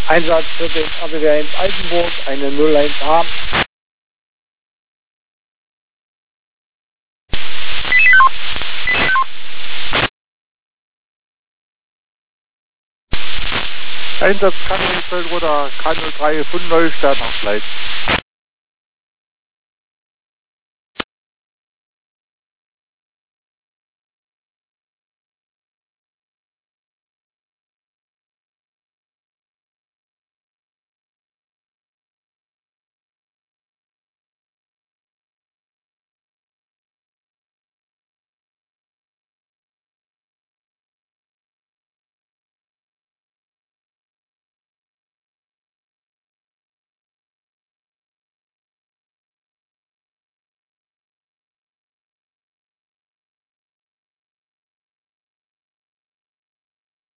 Einsatz für den ABW 1 Altenburg, eine 01A. Einsatz Kanalfeldruder K03 von Neustadt nach Fleisch.